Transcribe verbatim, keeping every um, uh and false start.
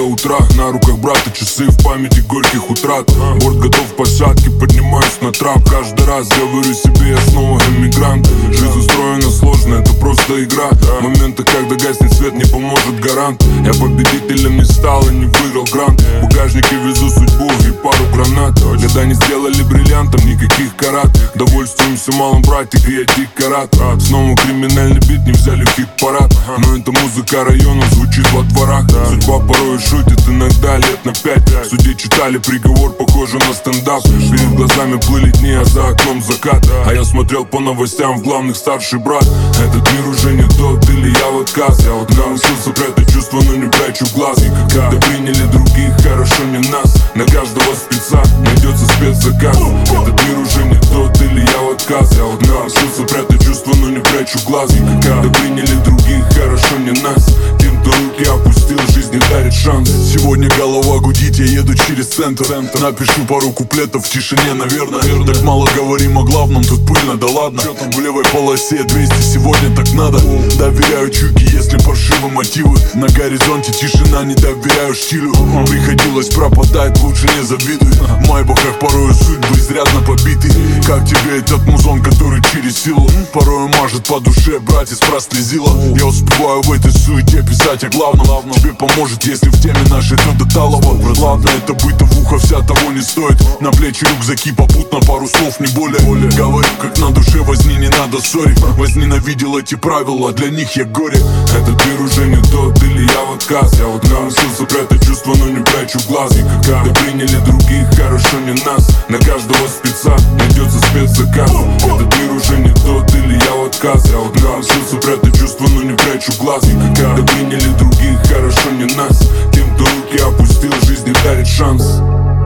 утра. На руках брата часы в памяти горьких утрат. Борт готов к посадке, поднимаюсь на трап. Каждый раз говорю себе, я снова эмигрант. Жизнь устроена сложно, это просто игра. Моменты, когда гаснет свет, не поможет гарант. Я победителем не стал и не выиграл грант. В багажнике везу судьбу и пару гранат. Года не сделали бриллиантом никаких карат. Довольствуемся малым, братик, и я дикарат. Снова криминальный бит, не взяли в хит-парад. Но это музыка района звучит во дворах. Судьба порой шутит, иногда лет на пять. В суде читали приговор, похоже на стендап. Перед глазами плыли дни, а за окном закат. А я смотрел по новостям, в главных старший брат. Этот мир уже не тот, или я в отказ. Я вот научился прятать чувства, но не прячу глаз. Когда приняли других, хорошо не нас. На каждого спеца найдется спецзаказ. Этот мир уже не тот, или я в отказ. Я вот научился прятать чувства, но не прячу глаз. Когда приняли других, хорошо не нас. Тем, кто руки опустил, жизнь не дарит шанс. Сегодня голова гудит, я еду через центр. Напишу пару куплетов в тишине, наверное. Так мало говорим о главном, тут пыльно, да ладно. В левой полосе двести, сегодня так надо. Доверяю чуйке, если паршивы мотивы. На горизонте тишина, не доверяю штилю. Приходилось пропадать, лучше не завидуй. В майбахах порою судьбы изрядно побиты. Как тебе этот музон, который через силу порою мажет по душе, братец, прослезила. Я успеваю в этой суете писать о главном. Тебе поможет, если в теме нашей то до талого. Ладно, это бытовуха вся того не стоит. На плечи рюкзаки, попутно пару слов, не более. Говорю, как на душе, возни, не надо ссори. Возненавидел эти правила, для них я горе. Этот мир уже не тот, или я в отказ. Я вот научился прятать чувства, но не прячу глаз. И когда приняли других, хорошо не нас. На каждого спеца найдется спецзаказ. Этот мир уже не тот, или я в отказ. Я вот научился прятать чувства, но не прячу глаз. И когда приняли других, хорошо не нас. Тем, кто руки опустил, жизнь не дарит шанс.